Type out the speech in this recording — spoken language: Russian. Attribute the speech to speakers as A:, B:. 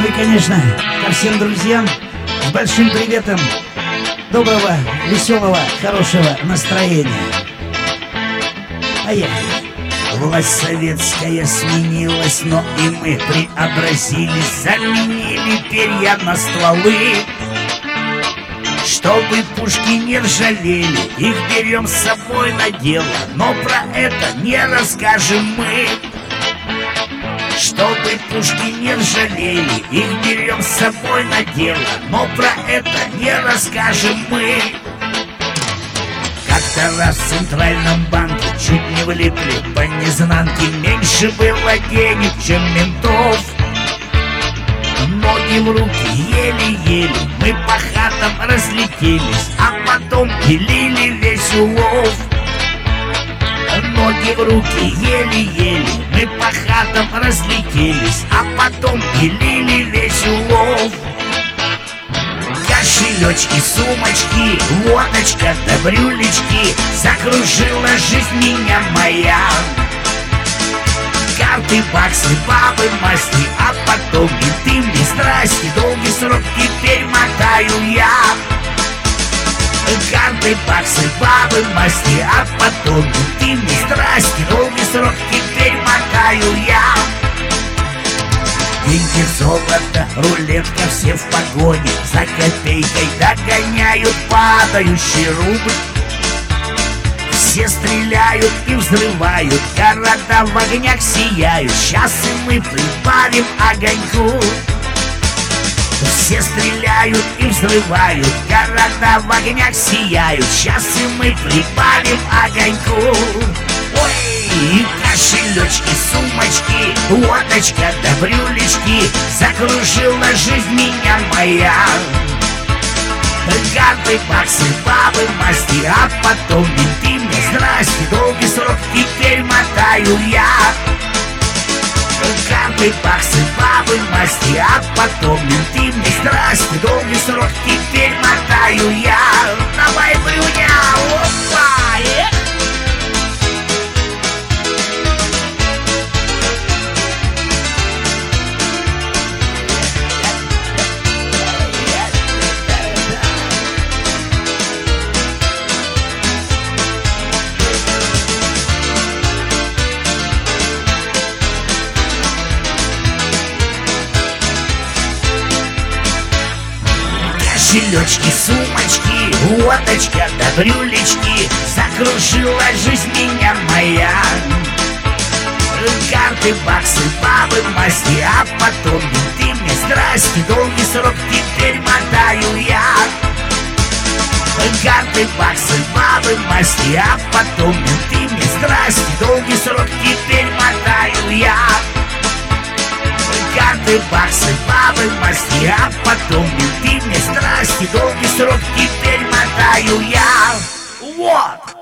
A: Ну и, конечно, ко всем друзьям с большим приветом доброго, веселого, хорошего настроения. Поехали. Власть советская сменилась, но и мы преобразились, заменили перья на стволы. Чтобы пушки не ржавели, их берем с собой на дело, но про это не расскажем мы. Чтобы пушки не ржавели, их берем с собой на дело, но про это не расскажем мы. Как-то раз в Центральном банке чуть не влипли по незнанке. Меньше было денег, чем ментов. Ноги в руки еле-еле, мы по хатам разлетелись, а потом пилили весь улов. Ноги в руки еле-еле, мы по хатам разлетелись, а потом пилили весь улов. Кошелечки, сумочки, водочка да брюлечки, закружила жизнь меня моя. Карты, баксы, бабы, масти, а потом и ты мне здрасте. Долгий срок теперь мотаю я. Карты, баксы, бабы, масти, а потом и ты мне здрасте. Долгий срок теперь мотаю я. Деньги, золото, рулетка, все в погоне, за копейкой догоняют падающий рубль. Все стреляют и взрывают, города в огнях сияют, сейчас и мы прибавим огоньку. Все стреляют и взрывают, города в огнях сияют, сейчас и мы прибавим огоньку. Ой, кошелечки, сумочки, водочка да брюлечки, закружила жизнь меня моя. Карты, баксы, бабы, масти, а потом и ты мне здрасте. Долгий срок теперь мотаю я. Карты, баксы, бабы, масти, а потом и ты мне здрасте. Долгий срок теперь мотаю я. Давай, Брюня, опа! Кошелечки, сумочки, водочка да брюлечки, закружила жизнь меня моя. Карты, баксы, бабы, масти, а потом и ты мне здрасте. Долгий срок теперь мотаю я. Карты, баксы, бабы, масти, а потом и ты мне здрасте. Долгий срок теперь мотаю я. Карты, баксы, бабы, масти, а потом и ты мне здрасте. Долгий срок теперь мотаю я. Вот!